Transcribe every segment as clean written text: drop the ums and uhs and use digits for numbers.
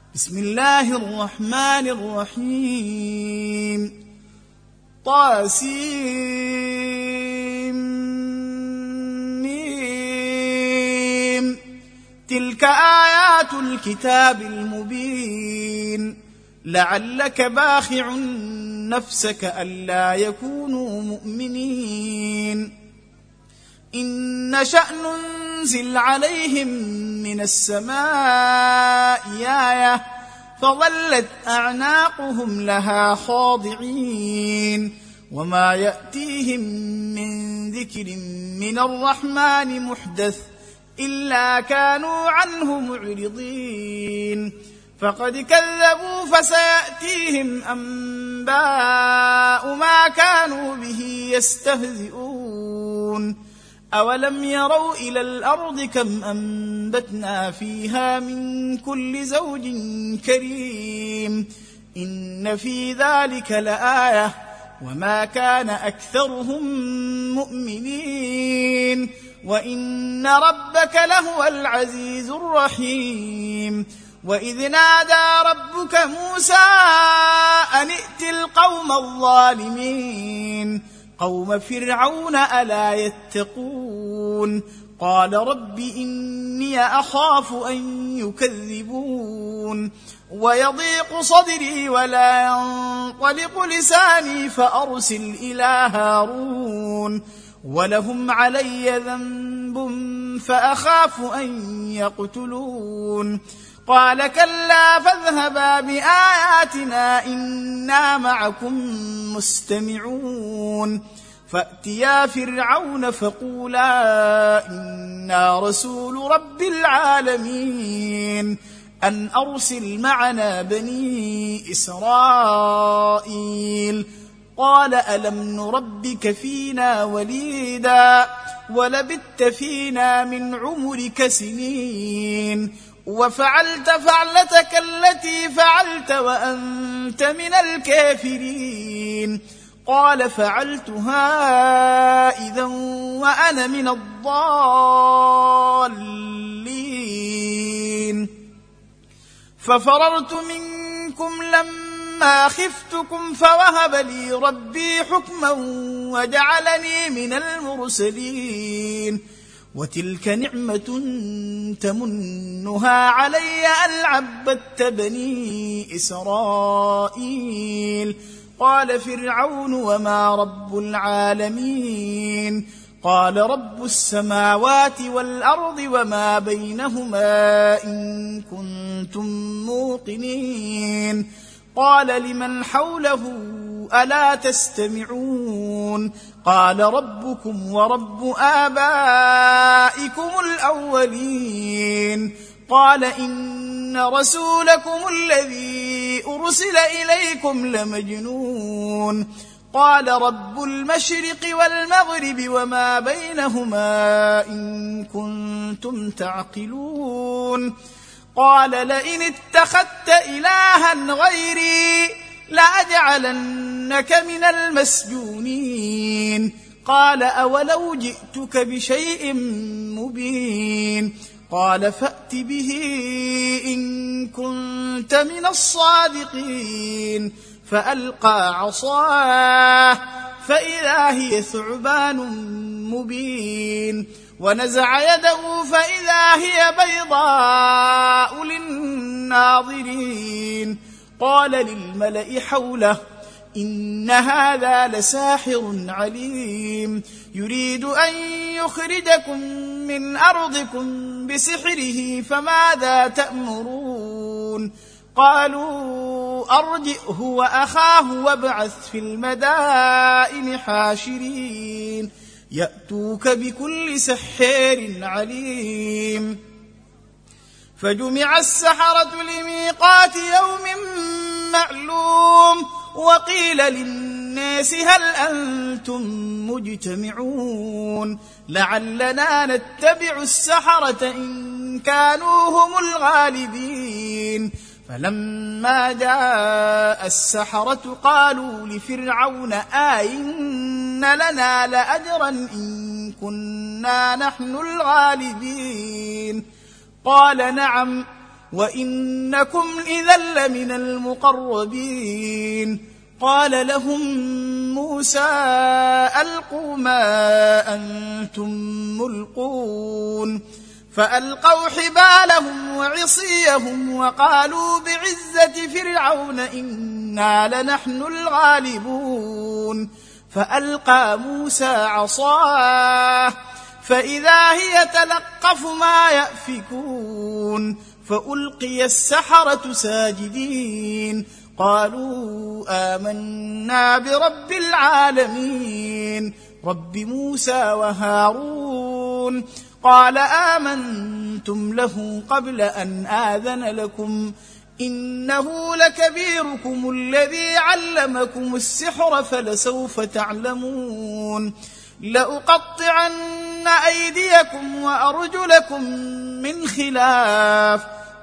بسم الله الرحمن الرحيم طاسيم تلك آيات الكتاب المبين لعلك باخع نفسك ألا يكونوا مؤمنين إن نشأ ننزل عليهم من السماء آية فظلت أعناقهم لها خاضعين وما يأتيهم من ذكر من الرحمن محدث إلا كانوا عنه معرضين فقد كذبوا فسيأتيهم أنباء ما كانوا به يستهزئون أولم يروا إلى الأرض كم أنبتنا فيها من كل زوج كريم إن في ذلك لآية وما كان أكثرهم مؤمنين وإن ربك لهو العزيز الرحيم وإذ نادى ربك موسى أن ائت القوم الظالمين قوم فرعون ألا يتقون قال رب إني أخاف أن يكذبون ويضيق صدري ولا ينطلق لساني فأرسل إلى هارون ولهم علي ذنب فأخاف أن يقتلون قال كلا فاذهبا بآياتنا إنا معكم مستمعون فأتيا فرعون فقولا إنا رسول رب العالمين أن أرسل معنا بني إسرائيل قال ألم نربك فينا وليدا ولبثت فينا من عمرك سنين وفعلت فعلتك التي فعلت وأنت من الكافرين قال فعلتها إذا وأنا من الضالين ففررت منكم لما خفتكم فوهب لي ربي حكما وجعلني من المرسلين وتلك نعمة تمنها علي أن عبدت بني إسرائيل قال فرعون وما رب العالمين قال رب السماوات والأرض وما بينهما إن كنتم موقنين قال لمن حوله ألا تستمعون قال ربكم ورب آبائكم الأولين قال إن رسولكم الذي أرسل إليكم لمجنون قال رب المشرق والمغرب وما بينهما إن كنتم تعقلون قال لئن اتخذت إلها غيري لأجعلنك من المسجونين قال أولو جئتك بشيء مبين قال فأت به إن كنت من الصادقين فألقى عصاه فإذا هي ثعبان مبين ونزع يده فإذا هي بيضاء للناظرين قال للملأ حوله إن هذا لساحر عليم يريد أن يخرجكم من أرضكم بسحره فماذا تأمرون قالوا أرجئه وأخاه وابعث في المدائن حاشرين يأتوك بكل سحار عليم فجمع السحرة لميقات يوم معلوم وقيل للناس هل أنتم مجتمعون لعلنا نتبع السحرة إن كانوا هم الغالبين فلما جاء السحرة قالوا لفرعون أئن لنا لأجرا إن كنا نحن الغالبين قال نعم وإنكم إذا لمن المقربين. قال لهم موسى ألقوا ما أنتم ملقون، فألقوا حبالهم وعصيهم وقالوا بعزة فرعون إنا لنحن الغالبون. فألقى موسى عصاه فإذا هي تلقف ما يأفكون، فألقي السحرة ساجدين قالوا آمنا برب العالمين رب موسى وهارون. قال آمنتم له قبل أن آذن لكم إنه لكبيركم الذي علمكم السحر فلسوف تعلمون، لأقطعن أيديكم وأرجلكم من خلاف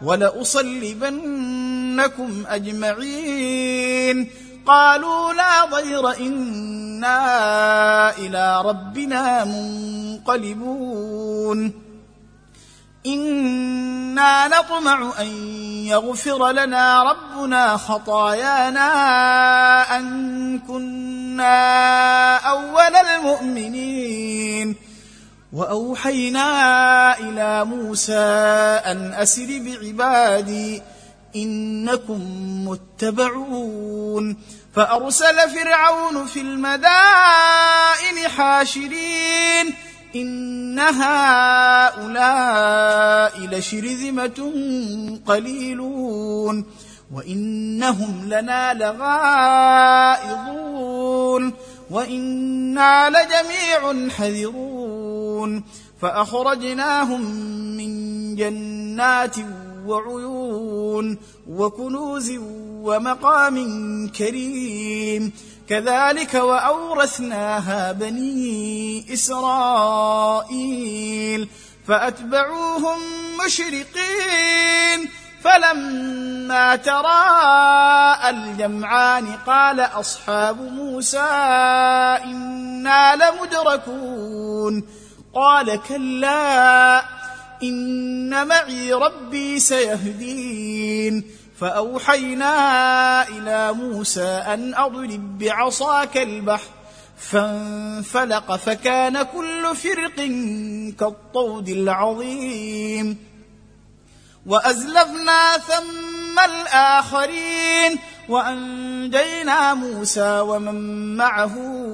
ولأصلبنكم أجمعين. قالوا لا ضير إنا إلى ربنا منقلبون. إنا نطمع أن يغفر لنا ربنا خطايانا أن كنا أول المؤمنين. وأوحينا إلى موسى أن أسر بعبادي إنكم متبعون. فأرسل فرعون في المدائن حاشرين إن هؤلاء لشرذمة قليلون وإنهم لنا لغائظون وإنا لجميع حذرون. فأخرجناهم من جنات وعيون وكنوز ومقام كريم. كذلك وأورثناها بني إسرائيل فأتبعوهم مشرقين. فلما تراءى الجمعان قال أصحاب موسى إنا لمدركون. قال كلا إن معي ربي سيهدين. فأوحينا إلى موسى أن أضرب بعصاك البحر فانفلق فكان كل فرق كالطود العظيم. وأزلفنا ثم الآخرين وأنجينا موسى ومن معه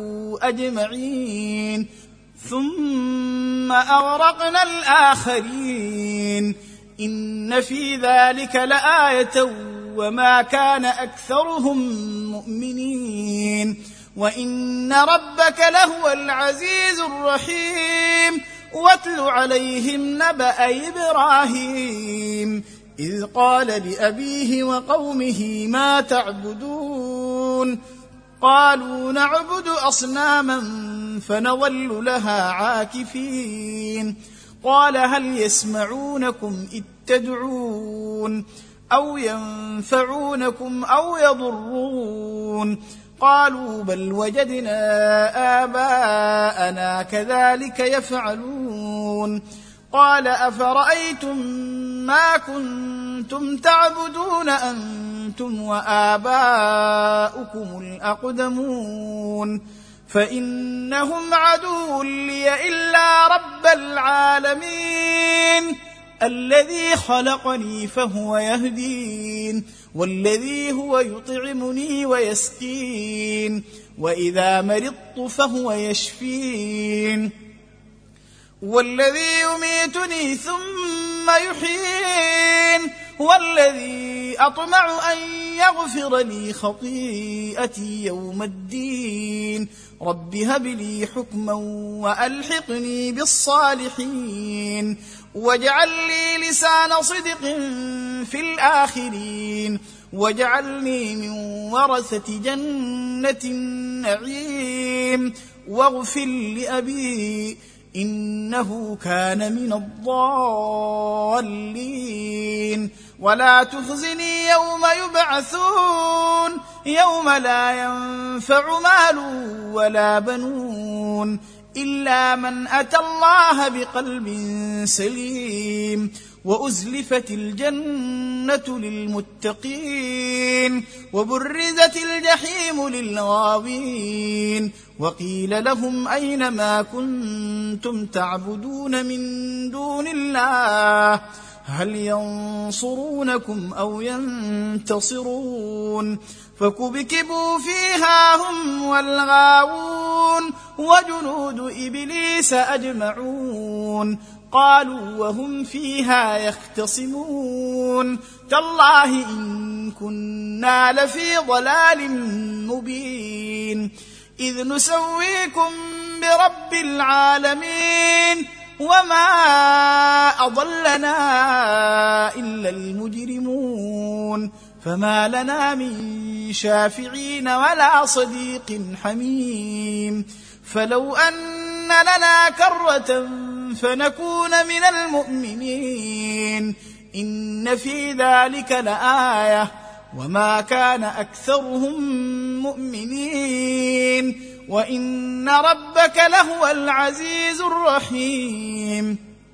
أجمعين ثم أغرقنا الآخرين. إن في ذلك لآية وما كان أكثرهم مؤمنين وإن ربك لهو العزيز الرحيم. واتل عليهم نبأ إبراهيم إذ قال لأبيه وقومه ما تعبدون. قالوا نعبد أصناما فنظل لها عاكفين. قال هل يسمعونكم إذ تدعون أو ينفعونكم أو يضرون. قالوا بل وجدنا آباءنا كذلك يفعلون. قال أفرأيتم ما كنتم تعبدون أنتم وآباؤكم الأقدمون فإنهم عدو لي إلا رب العالمين الذي خلقني فهو يهدين والذي هو يطعمني ويسقين وإذا مرضت فهو يشفين والذي يميتني ثم يحيين والذي أطمع أن يغفر لي خطيئتي يوم الدين. رب هب لي حكما وألحقني بالصالحين واجعل لي لسان صدق في الآخرين واجعلني من ورثة جنة النعيم واغفر لأبي إنه كان من الضالين ولا تخزني يوم يبعثون يوم لا ينفع مال ولا بنون إلا من أتى الله بقلب سليم. وأزلفت الجنة للمتقين وبرزت الجحيم للغاوين وقيل لهم أين ما كنتم تعبدون من دون الله هل ينصرونكم أو ينتصرون فكبكبوا فيها هم والغاوون وجنود إبليس أجمعون قالوا وهم فيها يختصمون تالله إن كنا لفي ضلال مبين إذ نسويكم برب العالمين وما أضلنا إلا المجرمون فما لنا من شافعين ولا صديق حميم فلو أن لنا كرة فنكون من المؤمنين إن في ذلك لآية وما كان أكثرهم مؤمنين وإن ربك لهو العزيز الرحيم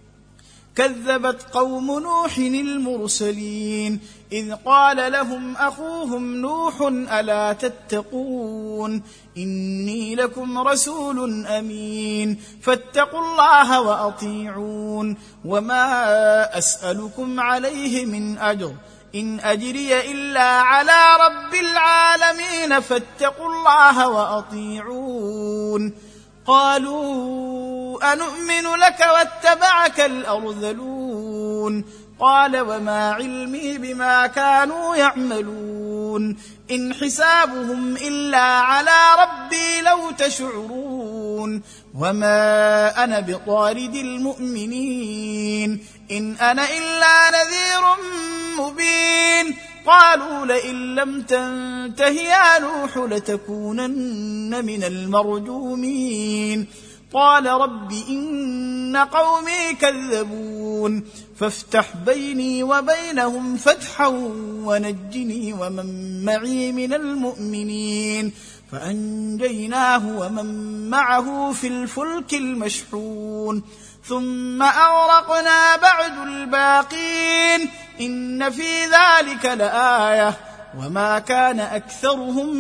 كذبت قوم نوح المرسلين إذ قال لهم أخوهم نوح ألا تتقون إني لكم رسول أمين فاتقوا الله وأطيعون وما أسألكم عليه من أجر إن أجري إلا على رب العالمين فاتقوا الله وأطيعون قالوا أنؤمن لك واتبعك الأرذلون قال وما علمي بما كانوا يعملون إن حسابهم إلا على ربي لو تشعرون وما أنا بطارد المؤمنين إن أنا إلا نذير مبين قالوا لئن لم تنته يا نوح لتكونن من المرجومين قال رب إن قومي كذبون فافتح بيني وبينهم فتحا ونجني ومن معي من المؤمنين فأنجيناه ومن معه في الفلك المشحون ثم أغرقنا بعد الباقين إن في ذلك لآية وما كان أكثرهم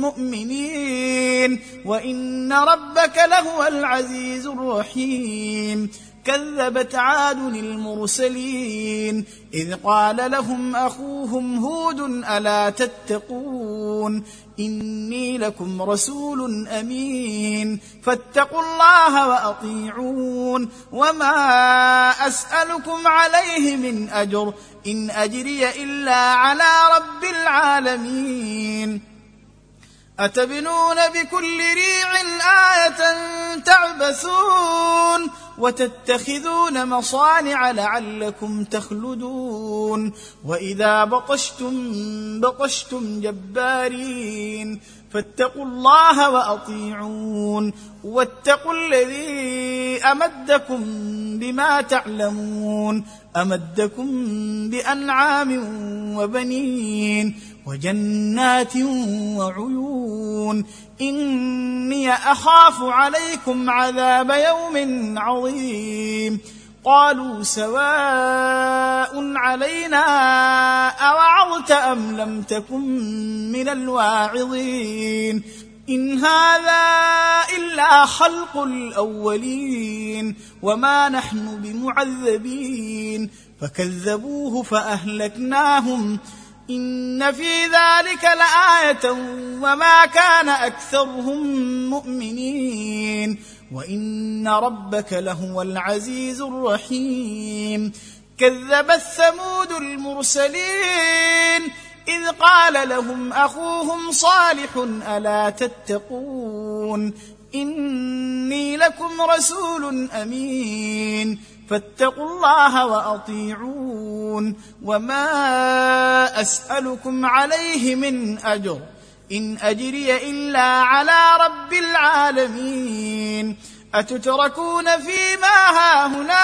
مؤمنين وإن ربك لهو العزيز الرحيم كذبت عاد المرسلين إذ قال لهم أخوهم هود ألا تتقون إني لكم رسول أمين فاتقوا الله وأطيعون وما أسألكم عليه من أجر إن أجري إلا على رب العالمين أتبنون بكل ريع آية تعبثون وتتخذون مصانع لعلكم تخلدون وإذا بطشتم جبارين فاتقوا الله وأطيعون واتقوا الذي أمدكم بما تعلمون أمدكم بأنعام وبنين وجنات وعيون إني أخاف عليكم عذاب يوم عظيم قالوا سواء علينا أوعظت أم لم تكن من الواعظين إن هذا إلا خلق الأولين وما نحن بمعذبين فكذبوه فأهلكناهم إن في ذلك لآية وما كان أكثرهم مؤمنين وإن ربك لهو العزيز الرحيم كذبت ثمود المرسلين إذ قال لهم أخوهم صالح ألا تتقون إني لكم رسول أمين فاتقوا الله وأطيعون وما أسألكم عليه من أجر إن أجري إلا على رب العالمين أتتركون فيما هاهنا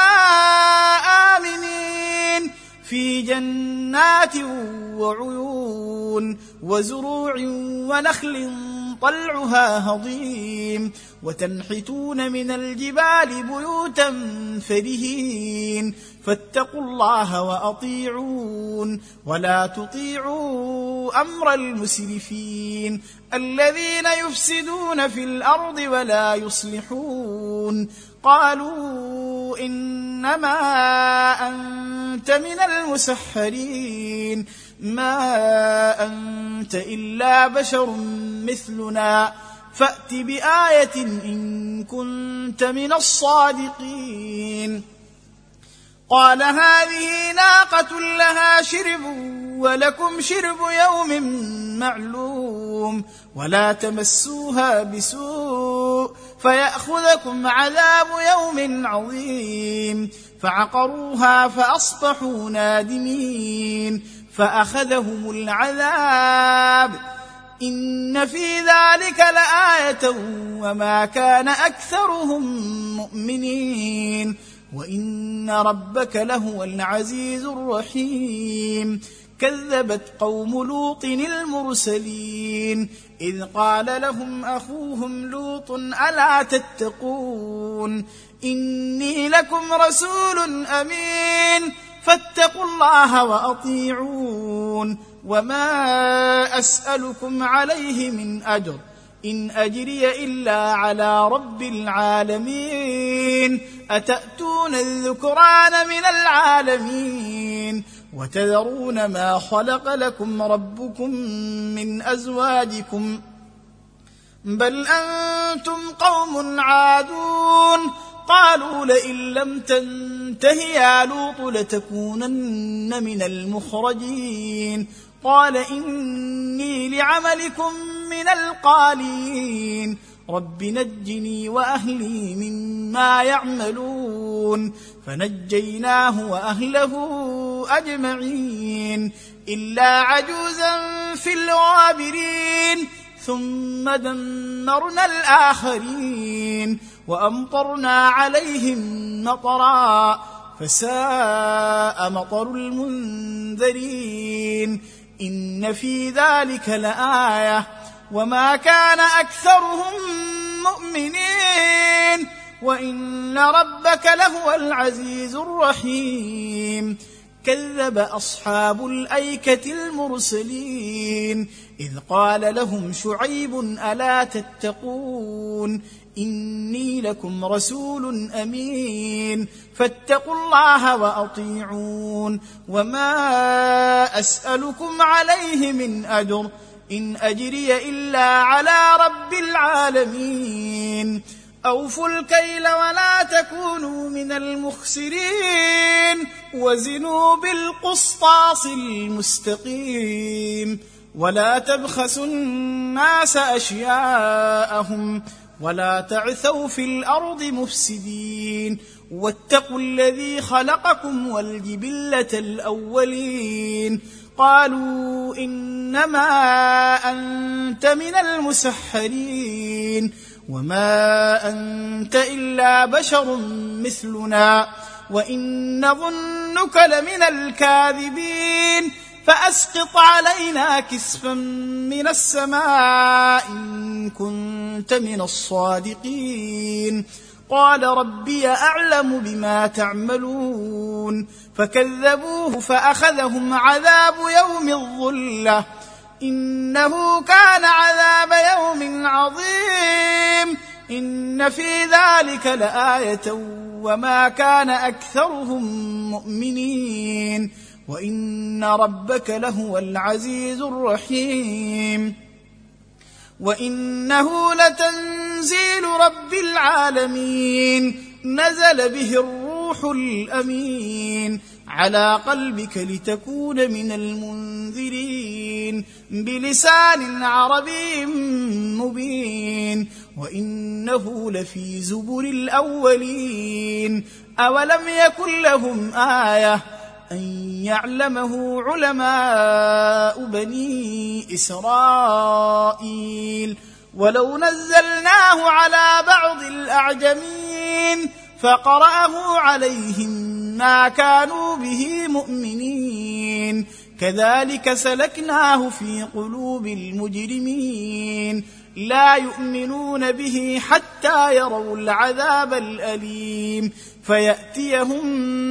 آمنين في جنات وعيون وزروع ونخل طلعها هضيم وتنحتون من الجبال بيوتا فرهين فاتقوا الله وأطيعون ولا تطيعوا أمر المسرفين الذين يفسدون في الأرض ولا يصلحون. قالوا إنما أنت من المسحرين ما أنت إلا بشر مثلنا فأت بآية إن كنت من الصادقين. قال هذه ناقة لها شرب ولكم شرب يوم معلوم ولا تمسوها بسوء فيأخذكم عذاب يوم عظيم. فعقروها فأصبحوا نادمين فأخذهم العذاب إن في ذلك لآية وما كان أكثرهم مؤمنين وإن ربك لهو العزيز الرحيم. كذبت قوم لوط المرسلين إذ قال لهم أخوهم لوط ألا تتقون إني لكم رسول أمين فاتقوا الله وأطيعون وما أسألكم عليه من أجر إن أجري إلا على رب العالمين. أتأتون الذكران من العالمين وتذرون ما خلق لكم ربكم من أزواجكم بل أنتم قوم عادون. قالوا لئن لم تنته يا لوط لتكونن من المخرجين. قال إني لعملكم من القالين رب نجني وأهلي مما يعملون. فنجيناه وأهله أجمعين إلا عجوزا في الغابرين ثم دمرنا الآخرين وأمطرنا عليهم مطرا فساء مطر المنذرين. إن في ذلك لآية وما كان أكثرهم مؤمنين وإن ربك لهو العزيز الرحيم. كذب أصحاب الأيكة المرسلين إذ قال لهم شعيب ألا تتقون إني لكم رسول أمين فاتقوا الله وأطيعون وما أسألكم عليه من أجر إن أجري إلا على رب العالمين. أوفوا الكيل ولا تكونوا من المخسرين وزنوا بالقسطاس المستقيم ولا تبخسوا الناس أشياءهم ولا تعثوا في الأرض مفسدين واتقوا الذي خلقكم والجبلة الأولين. قالوا إنما أنت من المسحرين وما أنت إلا بشر مثلنا وإن نظنك لمن الكاذبين فأسقط علينا كسفا من السماء إن كنت من الصادقين. قال ربي أعلم بما تعملون فكذبوه فأخذهم عذاب يوم الظلة إنه كان عذاب يوم عظيم. إن في ذلك لآية وما كان أكثرهم مؤمنين وإن ربك لهو العزيز الرحيم. وإنه لتنزيل رب العالمين نزل به الروح الأمين على قلبك لتكون من المنذرين بلسان عربي مبين وإنه لفي زبر الأولين. أولم يكن لهم آية أن يعلمه علماء بني إسرائيل ولو نزلناه على بعض الأعجمين فقرأه عليهم ما كانوا به مؤمنين كذلك سلكناه في قلوب المجرمين لا يؤمنون به حتى يروا العذاب الأليم فيأتيهم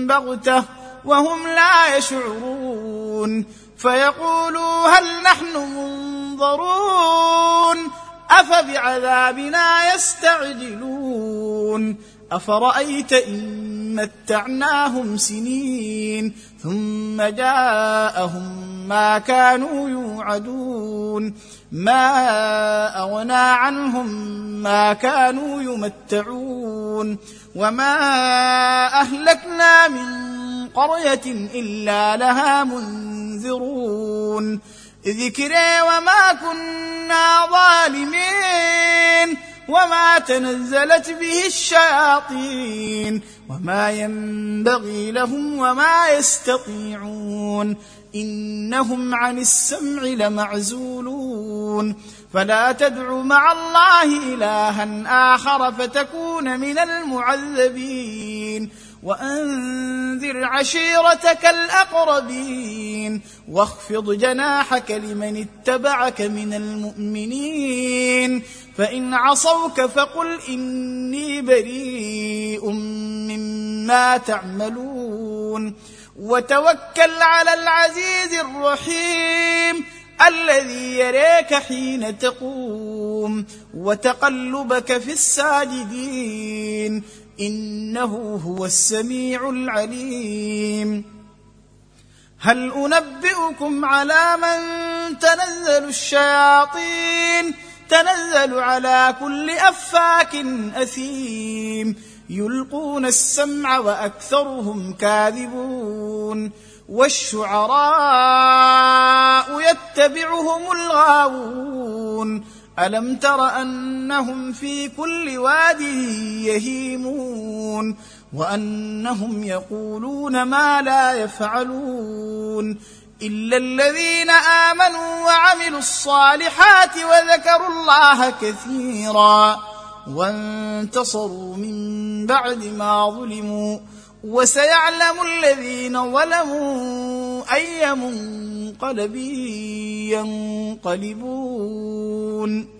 بغتة وهم لا يشعرون فيقولوا هل نحن منظرون أفبعذابنا يستعجلون أفرأيت إن متعناهم سنين ثم جاءهم ما كانوا يوعدون ما أغنى عنهم ما كانوا يمتعون وما أهلكنا من قرية إلا لها منذرون ذكري وما كنا ظالمين وما تنزلت به الشياطين وما ينبغي لهم وما يستطيعون إنهم عن السمع لمعزولون فلا تدع مع الله إلها آخر فتكون من المعذبين وأنذر عشيرتك الأقربين واخفض جناحك لمن اتبعك من المؤمنين فإن عصوك فقل إني بريء مما تعملون وتوكل على العزيز الرحيم الذي يريك حين تقوم وتقلبك في الساجدين إنه هو السميع العليم هل أنبئكم على من تنزل الشياطين تنزل على كل أفاك أثيم يلقون السمع وأكثرهم كاذبون والشعراء يتبعهم الغاوون ألم تر أنهم في كل واد يهيمون وأنهم يقولون ما لا يفعلون إلا الذين آمنوا وعملوا الصالحات وذكروا الله كثيرا وانتصروا من بعد ما ظلموا وسيعلم الذين ظلموا أي منقلب ينقلبون